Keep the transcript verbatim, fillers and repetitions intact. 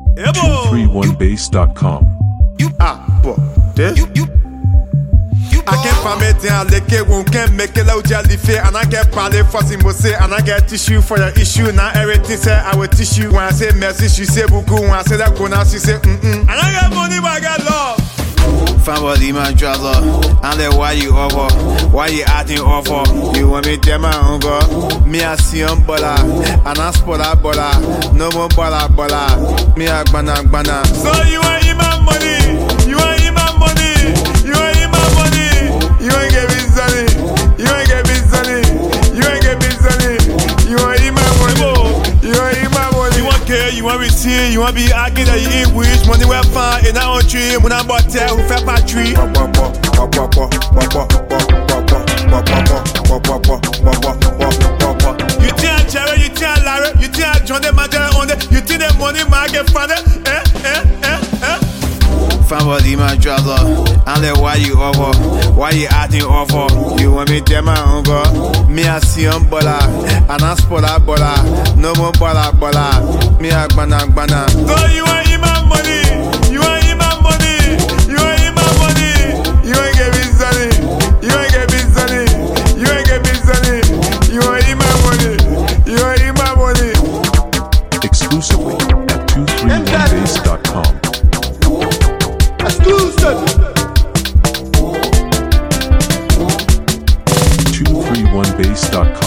two three one base dot com. Ah, boy. You, you, you, I can't permit it, I like it, won't can make it out jelly fair, and I get parley for Simose, and I get tissue for your issue. Now everything say I will tissue. When I say merci, she say beaucoup. When I say that kona, she say mm mm. And I got money, but I got love. Family man trouble, and then why you over? Why you acting awful? You want me to tell my uncle? Me a see on bola, and I spola bola. No more bola bola. Me a gbana gbana. So you want eat my money? You want eat my money? You want eat my money? You want get me sunny? You want get me sunny? You want get me sunny? You want eat my money? You want eat my money? You want care? You want receive? You want be arguing that you eat wish money well fine in our tree? When I bought tell who fed my tree? You think Jerry? You think Larry? You think John the Mandela on the? You think the money might get funded? Eh eh eh eh. Family man trouble, and then why you over? Why you acting awful? You want me to tell my uncle? Me a see on bola, and I spola bola. No more bola bola. Me a gbana gbana. So you want eat my money? You want eat my money? You want eat my money? You want get me sunny? You want get me sunny? You want get me sunny? You want eat my money? You want eat my money? Exclusively at two three one base dot com. Exclusive. two three one base dot com.